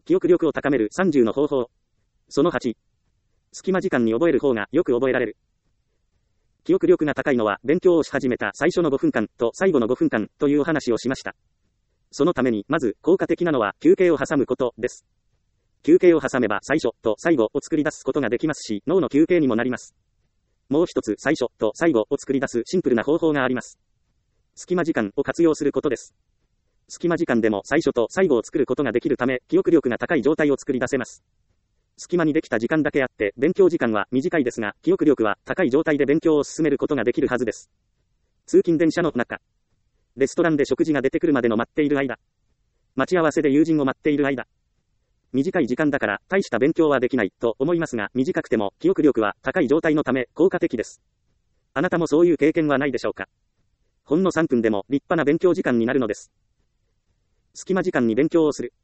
記憶力を高める30の方法。その8。隙間時間に覚える方がよく覚えられる。記憶力が高いのは勉強をし始めた最初の5分間と最後の5分間というお話をしました。そのためにまず効果的なのは休憩を挟むことです。休憩を挟めば最初と最後を作り出すことができますし、脳の休憩にもなります。もう一つ最初と最後を作り出すシンプルな方法があります。隙間時間を活用することです。隙間時間でも最初と最後を作ることができるため、記憶力が高い状態を作り出せます。隙間にできた時間だけあって、勉強時間は短いですが、記憶力は高い状態で勉強を進めることができるはずです。通勤電車の中。レストランで食事が出てくるまでの待っている間。待ち合わせで友人を待っている間。短い時間だから大した勉強はできないと思いますが、短くても記憶力は高い状態のため効果的です。あなたもそういう経験はないでしょうか。ほんの3分でも立派な勉強時間になるのです。隙間時間に勉強をする。